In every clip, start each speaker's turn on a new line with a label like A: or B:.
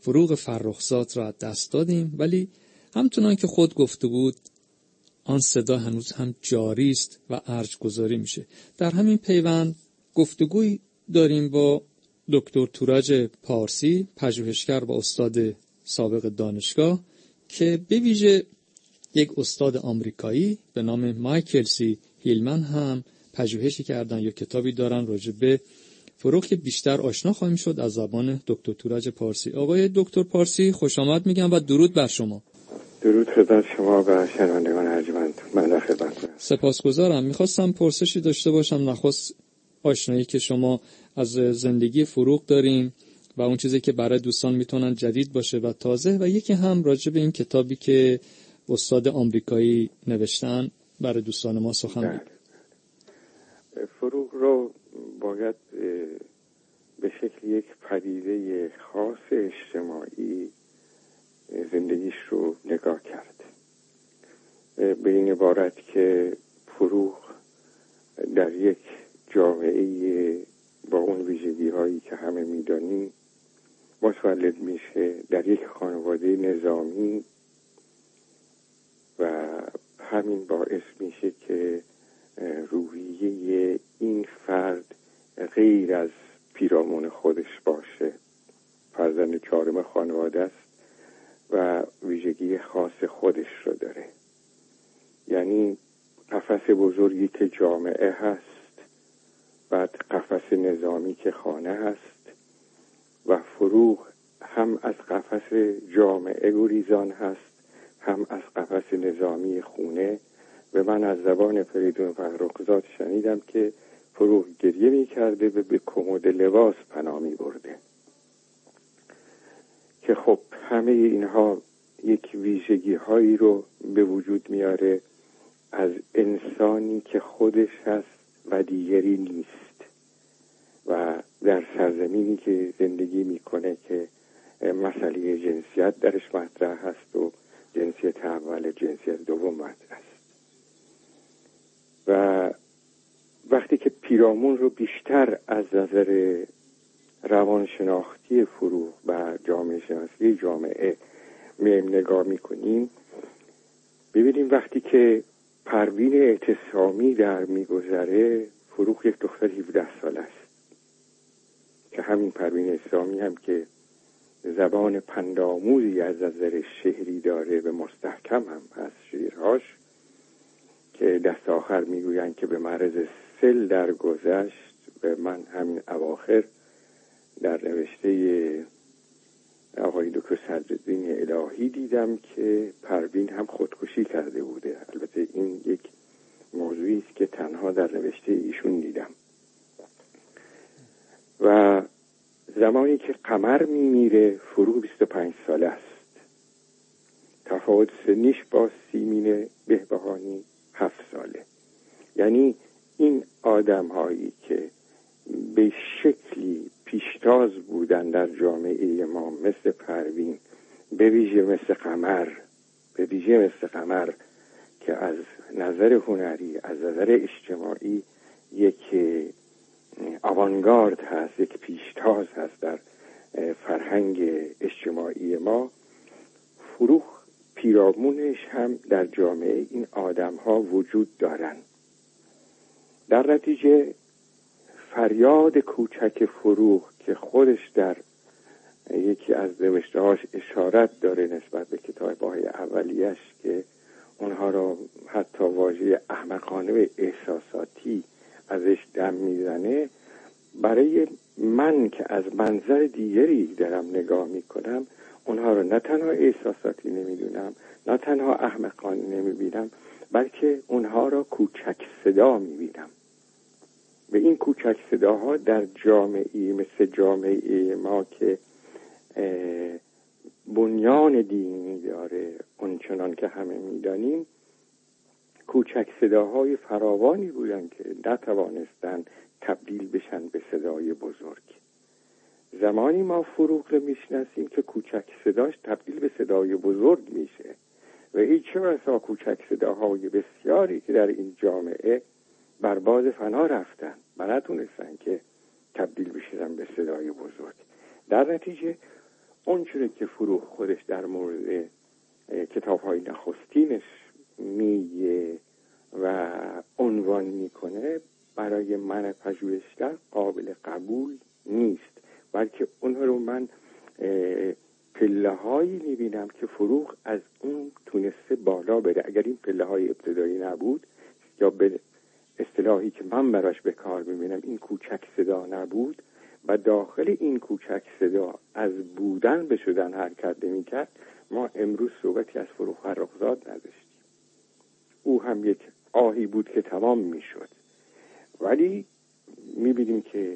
A: فروغ فرخزاد را دست دادیم، ولی همچنان که خود گفته بود آن صدا هنوز هم جاری است و ارج گذاری میشه. در همین پیوند گفتگوی داریم با دکتر تورج پارسی، پژوهشگر و استاد سابق دانشگاه، که به ویژه یک استاد آمریکایی به نام مایکل سی هیلمن هم پژوهشی کردن یا کتابی دارن راجع به فروغ، که بیشتر آشنا خواهیم شد از زبان دکتر تورج پارسی. آقای دکتر پارسی خوش آمد میگم و درود بر شما.
B: درود خدمت شما و شنوندگان ارجمند. من در خدمتتونم.
A: سپاسگزارم. میخواستم پرسشی داشته باشم، نخست آشنایی که شما از زندگی فروغ داریم و اون چیزی که برای دوستان میتونن جدید باشه و تازه، و یکی هم راجع به این کتابی که استاد آمریکایی نوشتن برای دوستان ما سخن بگید.
B: فروغ رو باید به شکل یک پدیده خاص اجتماعی زندگیش رو نگاه کرد، به این عبارت که فروغ در یک جامعه با اون ویژگی هایی که همه میدانیم متولد میشه، در یک خانواده نظامی، و همین باعث میشه که روحیه این فرد غیر از پیرامون خودش باشه. فرزند چهارم خانواده است و ویژگی خاص خودش رو داره. یعنی قفس بزرگی که جامعه هست، بعد قفس نظامی که خانه هست، و فروغ هم از قفس جامعه گریزان هست، هم از قفس نظامی خونه. و من از زبان فریدون فرخزاد شنیدم که فروغ گریه می کرده و به کمد لباس پناه می برده، که خب همه اینها یک ویژگی هایی رو به وجود میاره از انسانی که خودش هست و دیگری نیست، و در سرزمینی که زندگی میکنه که مسئله جنسیت درش مطرح هست و جنسیت اول جنسیت دوم مطرح است. و وقتی که پیرامون رو بیشتر از نظر روانشناختی فروغ و جامعه شناسی جامعه نگاه میکنیم، ببینیم وقتی که پروین اعتصامی در میگذره، فروغ یک دختر 17 ساله است که همین پروین اعتصامی هم که زبان پندآموزی از نظر شعری داره و مستحکم هم هست شعرهاش، که دست آخر میگویند که به معرض سل در گذشت. و من همین اواخر در نوشته آقای دکتر صدرالدین الهی دیدم که پروین هم خودکشی کرده بوده. البته این یک موضوعی است که تنها در نوشته ایشون دیدم. و زمانی که قمر میمیره فروغ 25 ساله است. تفاوت سنیش با سیمین بهبهانی 7 ساله. یعنی این آدم هایی که به شکلی پیشتاز بودن در جامعه ما، مثل پروین، به ویژه مثل قمر که از نظر هنری، از نظر اجتماعی یک آوانگارد هست، یک پیشتاز هست در فرهنگ اجتماعی ما، فروغ پیرامونش هم در جامعه این آدم ها وجود دارن. در نتیجه فریاد کوچک فروغ که خودش در یکی از نوشته‌هاش اشارت داره نسبت به کتاب‌های اولیش که اونها را حتی واژه احمقانه و احساساتی ازش دم میزنه، برای من که از منظر دیگری دارم نگاه میکنم اونها را نه تنها احساساتی نمیدونم، نه تنها احمقانه نمیبینم، بلکه اونها را کوچک صدا میبینم. و این کوچک صداها در جامعه مثل جامعه ما که بنیان دینی داره اونچنان که همه میدانیم، کوچک صداهای فراوانی بودن که نتوانستن تبدیل بشن به صدای بزرگ. زمانی ما فروغ رو میشناسیم که کوچک صداش تبدیل به صدای بزرگ میشه و هیچ بسا کوچک صداهای بسیاری که در این جامعه بر باد فنا رفتن و نتونستن که تبدیل بشن به صدای بزرگ. در نتیجه اون چیزی که فروغ خودش در مورد کتاب‌های نخستینش میگه و عنوان میکنه برای من پژوهشگر قابل قبول نیست، بلکه اونها رو من پله‌هایی میبینم که فروغ از اون تونسته بالا بره. اگر این پله‌های ابتدایی نبود یا به اصطلاحی که من براش به کار میبینم این کوچک صدا نبود و داخل این کوچک صدا از بودن به شدن حرکت نمی‌کرد، ما امروز صحبتی از فروغ فرخزاد نداشتیم. او هم یک آهی بود که تمام میشد، ولی میبینیم که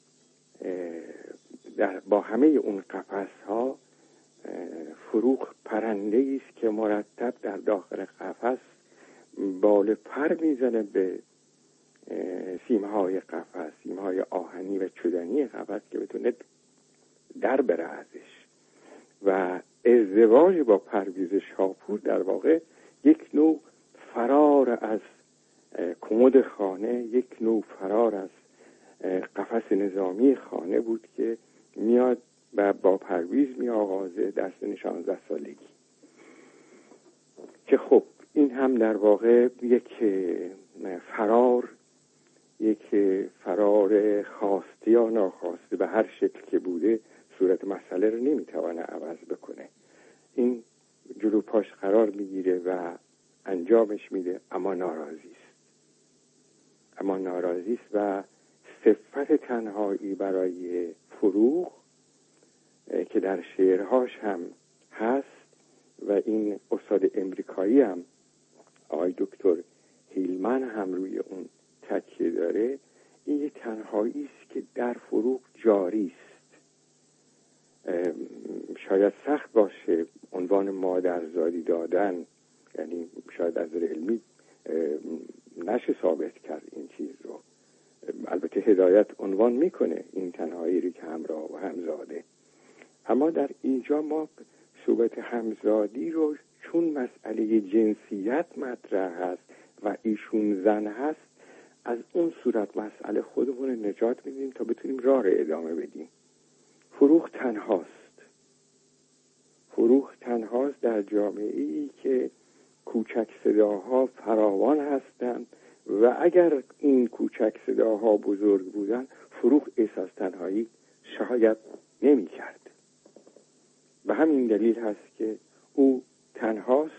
B: با همه اون قفس‌ها فروغ پرنده‌ای است که مرتب در داخل قفس بال پر میزنه به سیمهای قفس، سیمهای آهنی و چدنی قفس که بتونه در بره ازش. و ازدواج با پرویز شاپور در واقع یک نوع فرار از کمد خانه، یک نوع فرار از قفس نظامی خانه بود که میاد و با پرویز می آغازه در سن 16 سالگی، که خب این هم در واقع یک فرار خواسته یا ناخواسته به هر شکل که بوده صورت مسئله رو نمیتونه عوض بکنه. این جلو پاش قرار میگیره و انجامش میده، اما ناراضی است و صفت تنهایی برای فروغ که در شعرهاش هم هست و این استاد امریکایی هم آقای دکتر هیلمن هم روی اون تکیه داره، این یه تنهایی است که در فروغ جاری است. شاید سخت باشه عنوان مادرزادی دادن، یعنی شاید از نظر علمی نشه ثابت کرد این چیز رو. البته هدایت عنوان میکنه این تنهایی رو که همراه و همزاده، اما در اینجا ما صحبت همزادی رو چون مسئله جنسیت مطرح هست و ایشون زن هست، از اون صورت مسئله خودمون نجات میدیم تا بتونیم راه رو ادامه بدیم. فروغ تنهاست در جامعه‌ای که کوچک صداها فراوان هستند و اگر این کوچک صداها بزرگ بودن فروغ احساس تنهایی شاید نمی کرد. به همین دلیل هست که او تنهاست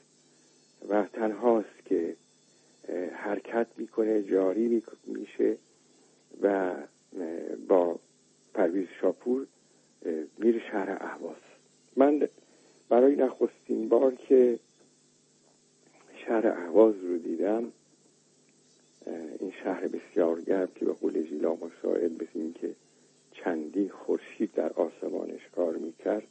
B: که حرکت میکنه، جاری میشه و با پرویز شاپور میره شهر اهواز. من برای نخستین بار که شهر اهواز رو دیدم، این شهر بسیار گرم که به قول ژیلا مسائل مثل این که چندین خورشید در آسمانش کار میکرد،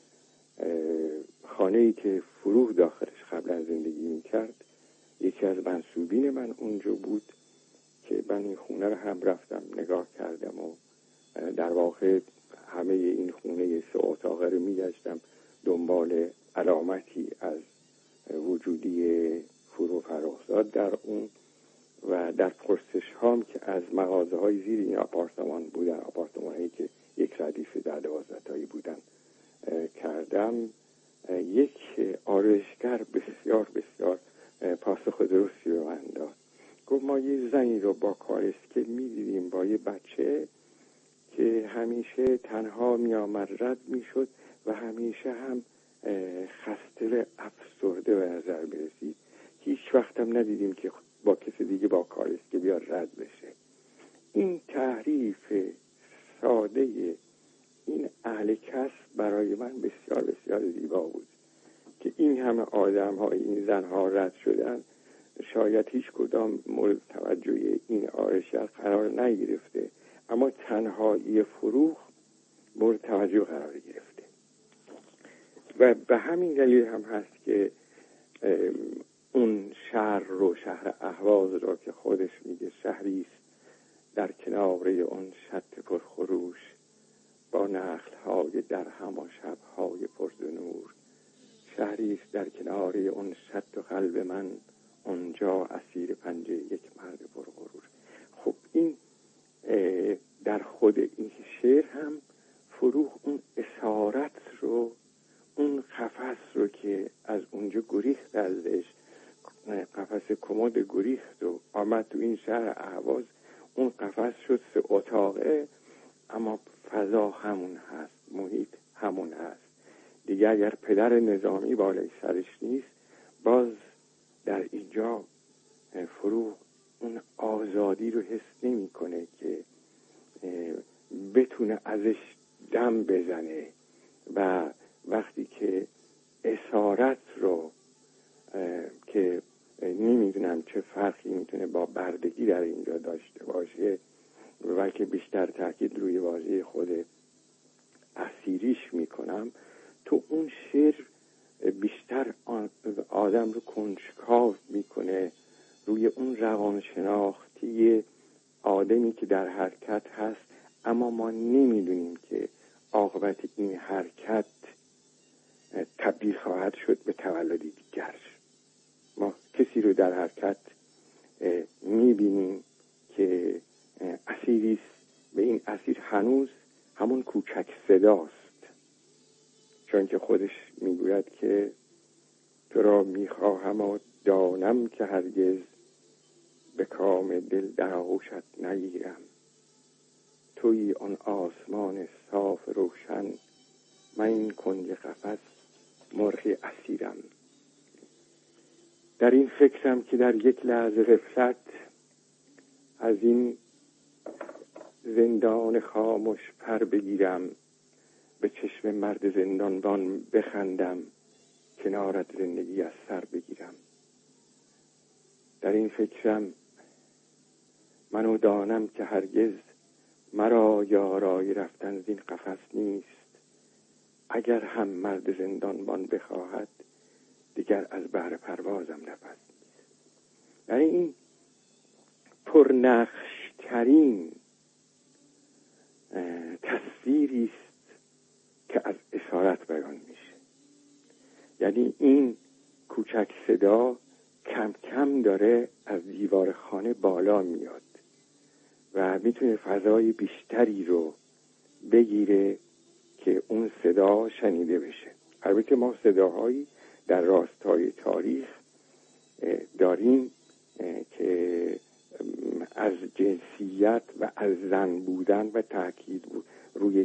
B: خانه‌ای که فروغ داخلش قبلا زندگی میکرد، یکی از منسوبین من اونجا بود که من این خونه رو هم رفتم نگاه کردم و در واقع همه این خونه 3 اتاقه رو میگشتم دنبال علامتی از وجودی فروغ فرخزاد در اون و در پرسش هام که از مغازه های زیر این آپارتمان بودن، آپارتمان هایی که یک ردیف در 12 تایی بودن کردم. یک آرایشگر بسیار بسیار پاسخ درستی به من داد. گفت ما یه زنی رو با کالسکه می‌دیدیم با یه بچه که همیشه تنها می‌آمد، رد می‌شد و همیشه هم خسته افسرده به نظر می‌رسید. هیچ وقت هم ندیدیم که با کسی دیگه با کالسکه بیاد رد بشه. این تعریف ساده این اهل کسب برای من بسیار بسیار زیبا بود که این همه آدم ها، این زن ها رد شدن، شاید هیچ کدام مورد توجه این آرایشگر قرار نگرفته، اما تنهایی فروغ مورد توجه قرار گرفته و به همین دلیل هم هست که اون شهر رو، شهر اهواز رو که خودش میگه شهری است در کناره اون شط پرخروش با نخل‌های درهم و شب‌های پرنور، شهری است در کناره اون شط و قلب من، اونجا اسیر پنجه یک مرد پرغرور. خب این در خود این شعر هم فروغ اون اسارت گریخت ازش، قفس کمد گریخت و آمد تو این شهر اهواز. اون قفس شد 3 اتاقه، اما فضا همون هست، محیط همون هست دیگه. اگر پدر نظامی بالای سرش نیست، باز در اینجا فروغ اون آزادی رو حس نمی کنه که بتونه ازش دم بزنه. و وقتی که اسارت رو که نمیدونم چه فرقی میتونه با بردگی در اینجا داشته باشه و که بیشتر تاکید روی واژه خود اسیریش میکنم، تو اون شعر بیشتر آدم رو کنجکاو میکنه روی اون روانشناختی آدمی که در حرکت هست، اما ما نمیدونیم که عاقبت این حرکت تبدیل خواهد شد به تولدی دیگر. ما کسی رو در حرکت میبینیم که اسیریست، به این اسیر هنوز همون کوچک صداست، چون که خودش میگوید که تو را میخواهم و دانم که هرگز به کام دل در آغوشت نگیرم. توی آن آسمان صاف روشن، من این کنج قفس مرغ اسیرم. در این فکرم که در یک لحظه غفلت از این زندان خاموش پر بگیرم، به چشم مرد زندانبان بخندم، کنارت زندگی از سر بگیرم. در این فکرم منو دانم که هرگز مرا یارای رفتن زین قفس نیست. اگر هم مرد زندانبان بخواهد، دیگر از بهر پروازم نفس نیست. یعنی این پرنقش ترین تصویری است که از اسارت بیان میشه. یعنی این کوچک صدا کم کم داره از دیوار خانه بالا میاد و میتونه فضای بیشتری رو بگیره که اون صدا شنیده بشه. البته ما صداهایی در راستای تاریخ داریم که از جنسیت و از زن بودن و تاکید روی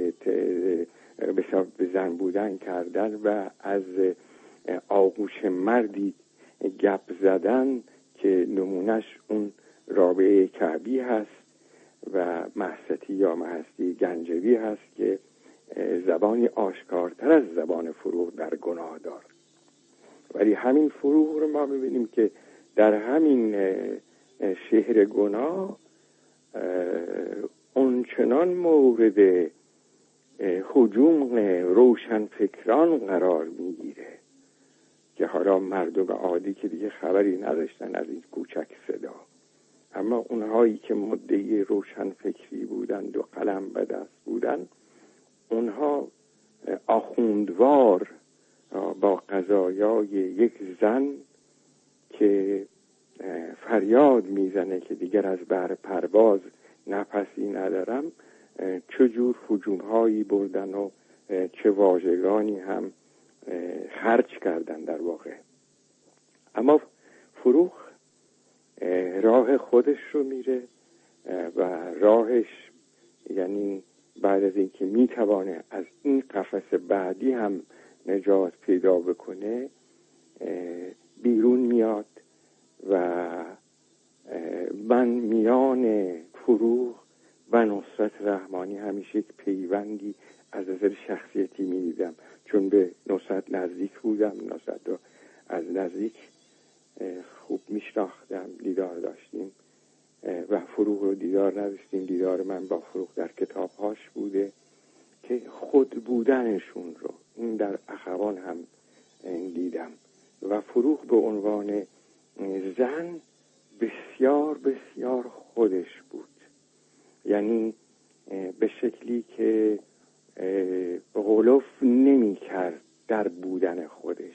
B: به زن بودن کردن و از آغوش مردی گپ زدن که نمونش اون رابعه کعبی هست و مهستی یا مهستی گنجوی هست که زبانی آشکارتر از زبان فروغ در گناه دار. ولی همین فروغ رو ما می‌بینیم که در همین شهر گناه اونچنان مورد هجوم روشنفکران قرار میگیره که حالا مردم عادی که دیگه خبری نداشتن از این کوچک صدا، اما اونهایی که مدعی روشنفکری بودند و قلم به دست بودند، اونها آخوندوار با قضایای یک زن که فریاد میزنه که دیگر از بر پرواز نفسی ندارم، چجور هجوم‌هایی بردن و چه واژگانی هم خرج کردن در واقع. اما فروغ راه خودش رو میره و راهش یعنی بعد از اینکه میتوانه از این قفس بعدی هم نجات پیدا بکنه بیرون میاد و من میان فروغ و نصرت رحمانی همیشه یک پیوندی از نظر شخصیتی میدیدم، چون به نصرت نزدیک بودم، نصرت رو از نزدیک خوب میشناختم، دیدار داشتیم و فروغ رو دیدار نداشتیم. دیدار من با فروغ در کتابهاش بوده که خود بودنشون رو این در اخوان هم دیدم و فروغ به عنوان زن بسیار بسیار خودش بود، یعنی به شکلی که غلوف نمی کرد در بودن خودش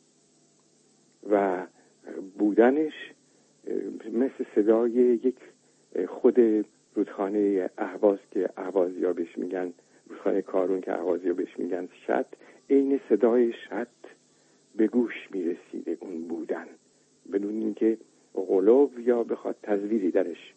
B: و بودنش مثل صدای یک خود رودخانه اهواز که اهوازیا بهش میگن، رودخانه کارون که اهوازیا بهش میگن شط، عین صدای شط به گوش میرسیده اون بودن، بدون اینکه غلو یا بخواد تزویری درش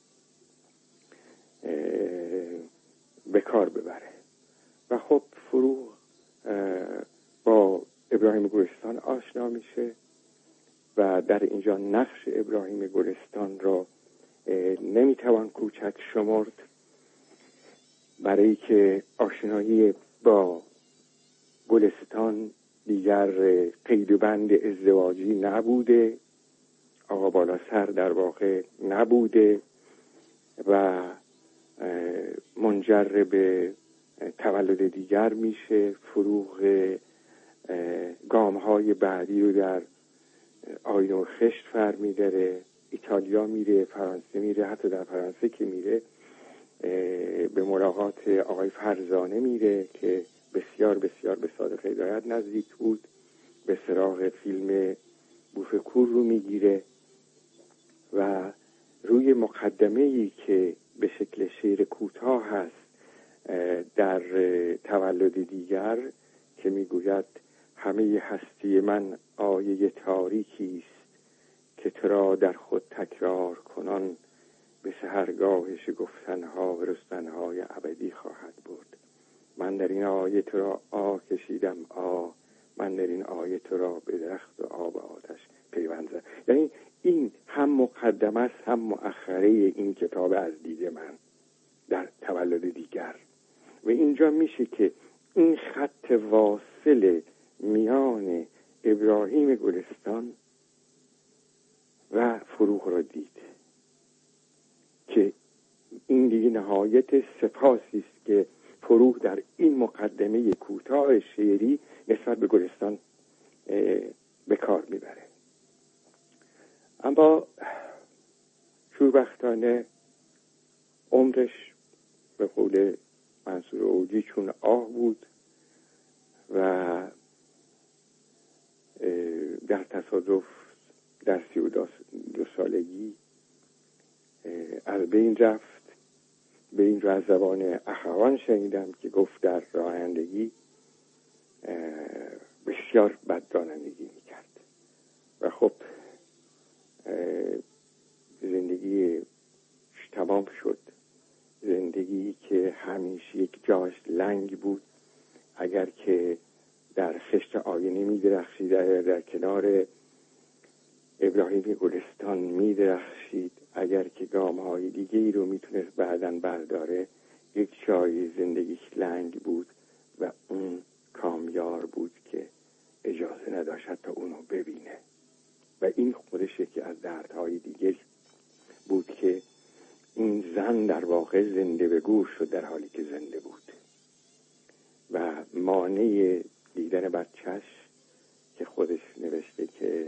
B: به کار ببره. و خب فروغ با ابراهیم گلستان آشنا میشه و در اینجا نقش ابراهیم گلستان را نمیتوان کوچک شمرد، برای که آشنایی با گلستان دیگر قید و بند ازدواجی نبوده، آقا بالا سر در واقع نبوده و منجر به تولد دیگر میشه. فروغ گامهای بعدی رو در آیین و خشت فر میداره، ایتالیا میره، فرانسه میره، حتی در فرانسه که میره به ملاقات آقای فرزانه میره که بسیار بسیار به صادق هدایت نزدیک بود، به سراغ فیلم بوفکور رو میگیره و روی مقدمه‌ای که به شکل شعر کوتاه هست در تولد دیگر که میگوید همه هستی من آیه تاریکی است که تو را در خود تکرار کنان به سحرگاه شگفتنها و رستنهای ابدی خواهد بود. من در این آیه تو را کشیدم من در این آیه تو را به درخت و آب آتش پیوند زدم. یعنی این هم مقدمه است هم مؤخره این کتاب از دید من در تولد دیگر. و اینجا میشه که این خط واصل میان ابراهیم گلستان و فروغ را دید که این دیگه نهایت سپاسی است که فروغ در این مقدمه کوتاه شعری نسبت به گلستان به کار میبره. اما شوربختانه عمرش به قول منصور اوجی چون آه بود و در تصادف در 32 سالگی از بین رفت. به این رو از زبان اخوان شنیدم که گفت در رانندگی بسیار بد رانندگی میکرد و خب زندگی تمام شد. زندگی که همیشه یک جاش لنگ بود، اگر که در خشت آینه می درخشید، در کنار ابراهیم گلستان می درخشید، اگر که گام‌های دیگه‌ای رو میتونست بعداً برداره، یک جای زندگیش لنگ بود و اون کامیار بود که اجازه نداشت تا اونو ببینه. و این خودش یکی از دردهای دیگه بود که این زن در واقع زنده به گور شد در حالی که زنده بود و مانع دیدن بچهش که خودش نوشته که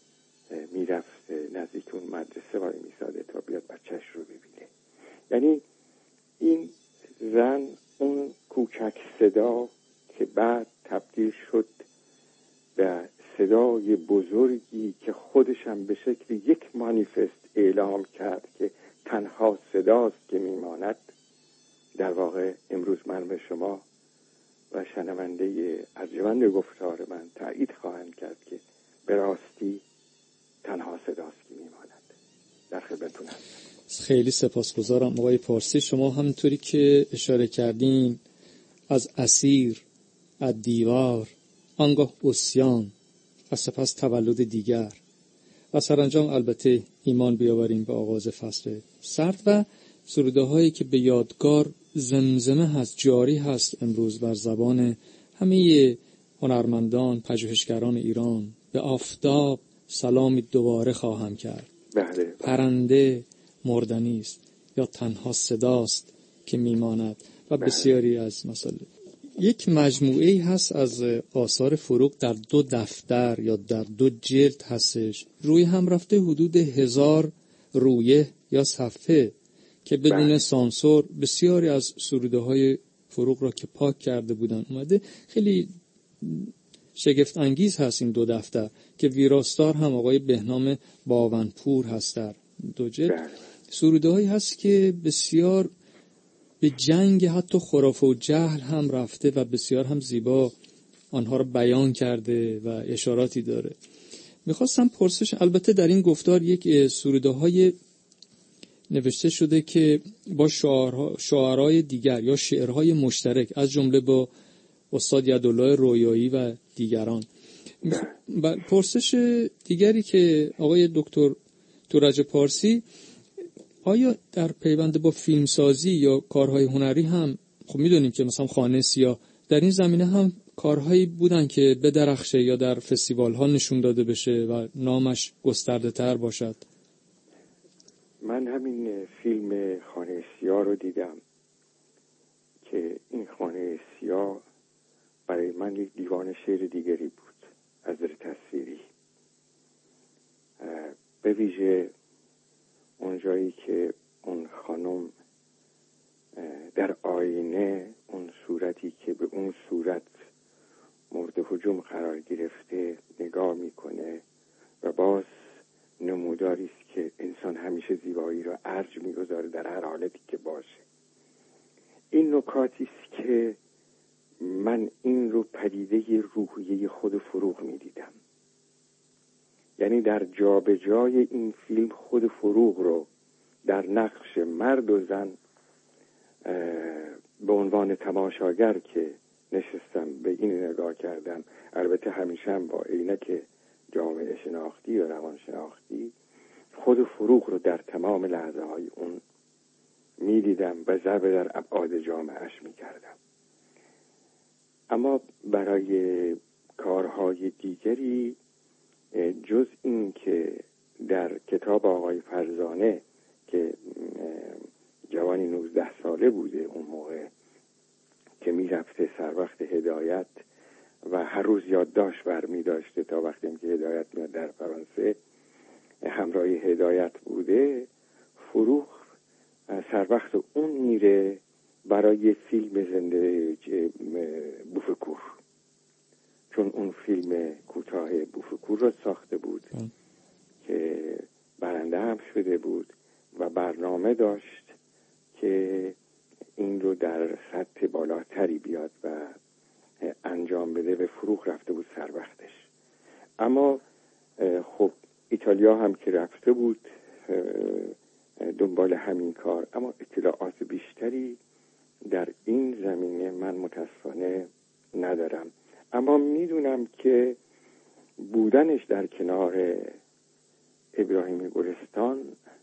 B: میرفت نزدیک اون مدرسه وای میساده تا بیاد بچهش رو ببینه. یعنی این زن اون کوچک صدا که بعد تبدیل شد به صدای بزرگی که خودش هم به شکل یک مانیفست اعلام کرد که تنها صداست که میماند، در واقع امروز من به شما و شنونده ارجمند گفتار من تایید خواهند کرد که به راستی تنها صداست که میماند. در خدمتتون هستم.
A: خیلی سپاسگزارم آقای پارسی. شما همونطوری که اشاره کردین از اسیر، از دیوار، آنگاه عصیان و سپس تولد دیگر و سرانجام البته ایمان بیاوریم به آغاز فصل سرد و سروده هایی که به یادگار زمزمه هست، جاری هست امروز بر زبان همه هنرمندان، پژوهشگران ایران. به آفتاب سلامی دوباره خواهم کرد، پرنده مردنی است یا تنها صداست که میماند و بسیاری از مسائل. یک مجموعه هست از آثار فروغ در 2 دفتر یا در 2 جلد هستش، روی هم رفته حدود 1000 رویه یا صفحه که بدون سانسور بسیاری از سروده های فروغ را که پاک کرده بودن اومده. خیلی شگفت انگیز هست این 2 دفتر که ویراستار هم آقای بهنام باونپور هست در 2 جلد. سروده هایی هست که بسیار به جنگ حتی خرافه و جهل هم رفته و بسیار هم زیبا آنها رو بیان کرده و اشاراتی داره. میخواستم پرسش، البته در این گفتار یک سروده‌های نوشته شده که با شعرهای دیگر یا شعرهای مشترک از جمله با استاد یدالله رویایی و دیگران. پرسش دیگری که آقای دکتر تورج پارسی، آیا در پیوند با فیلمسازی یا کارهای هنری هم، خب میدونیم که مثلا خانه سیاه، در این زمینه هم کارهایی بودن که به درخشه یا در فستیوال ها نشون داده بشه و نامش گسترده تر باشد؟
B: من همین فیلم خانه سیاه رو دیدم که این خانه سیاه برای من یک دیوان شعر دیگری بود از نظر تصویری، به ویژه اون جایی که اون خانم در آینه اون صورتی که به اون صورت مورد هجوم قرار گرفته نگاه میکنه و باز نموداری است که انسان همیشه زیبایی را ارج میگذاره در هر حالتی که باشه. این نکاتی است که من این رو پدیده روحیه خود فروغ میدیدم. یعنی در جابجای این فیلم خود فروغ رو در نقش مرد و زن به عنوان تماشاگر که نشستم به این نگاه کردم، البته همیشه هم با عینک جامعه شناختی و روان شناختی، خود فروغ رو در تمام لحظه های اون میدیدم و ضربه در ابعاد جامعهش میکردم. اما برای کارهای دیگری جز این که در کتاب آقای فرزانه که جوانی 19 ساله بوده اون موقع که میرفته سر وقت هدایت و هر روز یادداشت برمی داشته تا وقتی که هدایت میاد در فرانسه همراه هدایت بوده، فروغ سر وقت اون میره برای فیلم زنده بوفکور، چون اون فیلم کوتاه بوفکور رو ساخته بود که برنده هم شده بود و برنامه داشت که این رو در سطح بالاتری بیاد و انجام بده و فروغ رفته بود سر وقتش. اما خب ایتالیا هم که رفته بود دنبال همین کار، اما اطلاعات بیشتری در این زمینه من متاسفانه ندارم. اما میدونم که بودنش در کنار ابراهیم گلستان،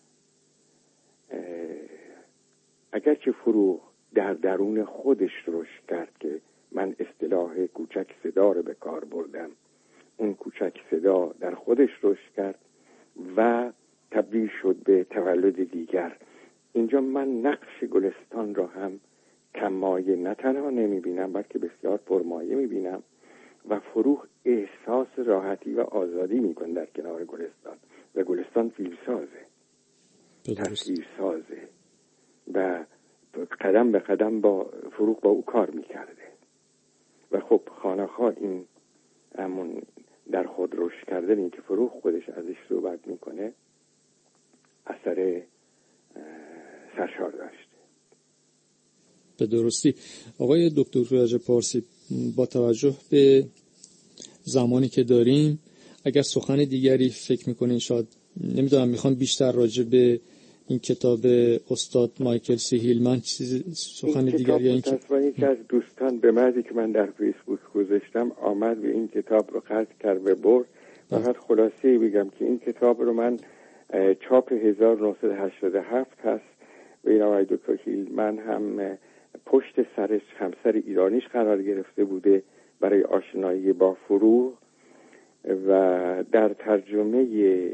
B: اگرچه فروغ در درون خودش رشد کرد که من اصطلاح کوچک صدا رو به کار بردم، اون کوچک صدا در خودش رشد کرد و تبدیل شد به تولد دیگر. اینجا من نقش گلستان را هم کمایه نه تنها نمیبینم بلکه بسیار پرمایه میبینم و فروغ احساس راحتی و آزادی میکنه در کنار گلستان و گلستان فیلمسازه، تصویرسازه و قدم به قدم با فروغ با او کار میکرده و خب خانه‌ها این همون در خود رشد کردن این که فروغ خودش ازش صحبت میکنه اثر سرشار داشته.
A: به درستی آقای دکتر تورج پارسی، با توجه به زمانی که داریم اگر سخن دیگری فکر میکنین، شاید نمیدونم میخوام بیشتر راجع به این کتاب استاد مایکل سی هیلمن سخن دیگری، این
B: کتاب یکی از دوستان به مردی که من در فیسبوک گذاشتم آمد و این کتاب رو خرید کرد و برد. فقط خلاصه بگم که این کتاب رو من چاپ 1987 هست و این آقای دکتر هیلمن هم پشت سرش همسر ایرانیش قرار گرفته بوده برای آشنایی با فروغ و در ترجمه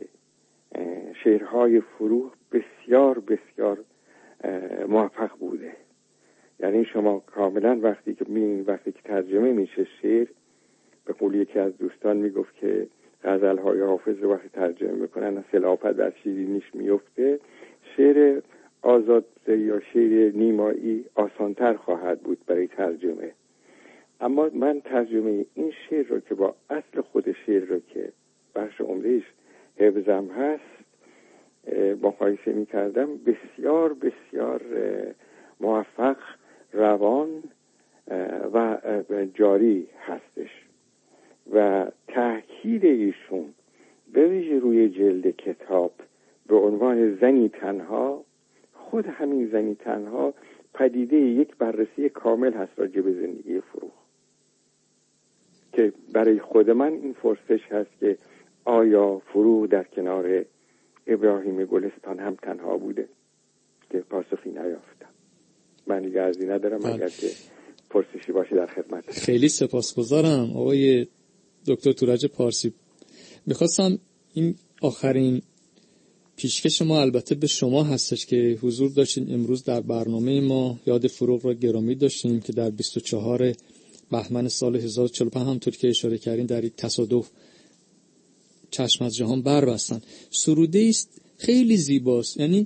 B: شعرهای فروغ بسیار بسیار موفق بوده. یعنی شما کاملا وقتی که ترجمه میشه شعر، به قول یکی از دوستان میگفت که غزل‌های حافظ رو وقتی ترجمه میکنن سلافت در شیرینیش میفته، شعر آزاد یا شعر نیمایی آسانتر خواهد بود برای ترجمه. اما من ترجمه این شعر رو که با اصل خود شعر رو که بخش عمدهش حفظم هست مقایسه میکردم، بسیار بسیار موفق، روان و جاری هستش. و تأکید ایشون به ویژه روی جلد کتاب به عنوان زنی تنها، خود همین زنی تنها پدیده یک بررسی کامل هست راجع به زندگی فروغ، که برای خود من این پرسش هست که آیا فروغ در کنار ابراهیم گلستان هم تنها بوده؟ که پاسخی نیافتم. من دیگه عرضی ندارم اگر که پرسشی باشه در خدمت.
A: خیلی سپاسگزارم آقای دکتر تورج پارسی. میخواستم این آخرین پیشکش ما البته به شما هستش که حضور داشتین امروز در برنامه ما. یاد فروغ را گرامی داشتیم که در 24 بهمن سال 1045 همونطور که اشاره کردین در یک تصادف چشم از جهان بربستن. سروده است خیلی زیباست، یعنی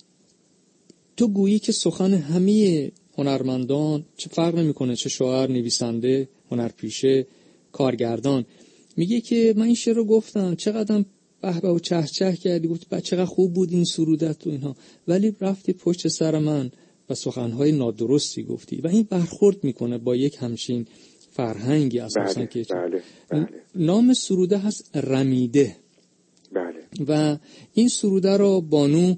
A: تو گویی که سخن همه هنرمندان، چه فرق نمیکنه چه شاعر، نویسنده، هنرپیشه، کارگردان، میگه که من این شعر رو گفتم چقدرم به به و چه چه کردی، گفت چقدر خوب بود این سرودت و اینها، ولی رفتی پشت سر من و سخنهای نادرستی گفتی و این برخورد میکنه با یک همچین فرهنگی اساسا که
B: بله.
A: نام سروده هست رمیده.
B: بله.
A: و این سروده را بانو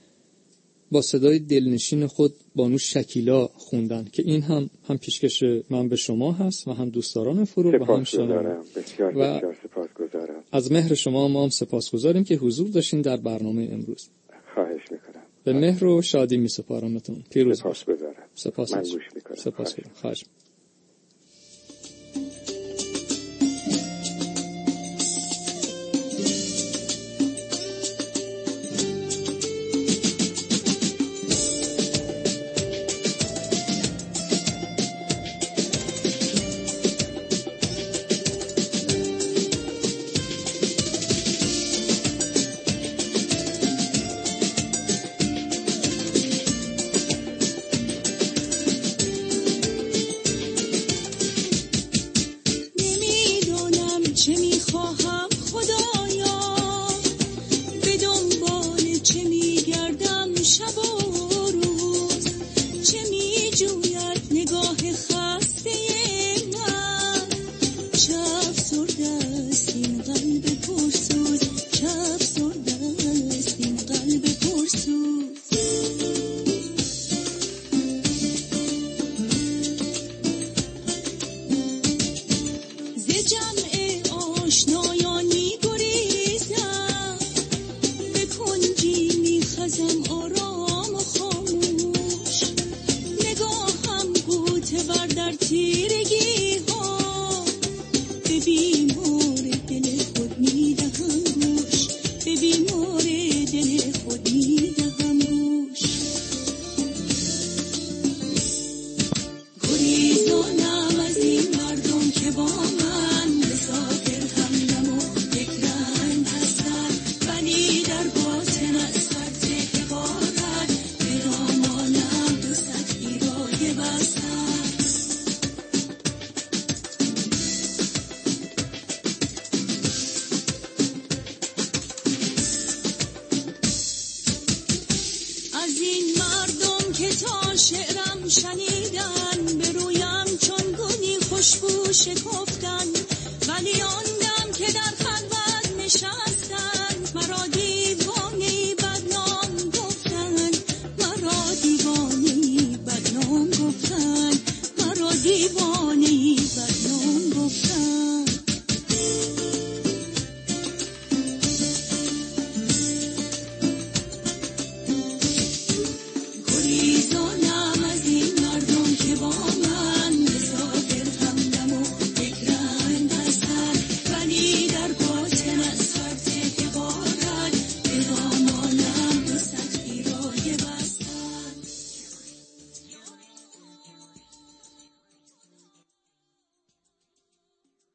A: با صدای دلنشین خود بانو شکیلا خوندن که این هم پیشکش من به شما هست و هم دوستداران فروغ و هم شنوندگان.
B: بسیار سپاسگزارم.
A: از مهر شما ما هم سپاسگزاریم که حضور داشتین در برنامه امروز.
B: خواهش میکنم.
A: به مهر و شادی میسپارمتون. پیروز باشید.
B: سپاسگزارم. من گوش میکنم.
A: سپاسگزارم. خواهش.
C: give up.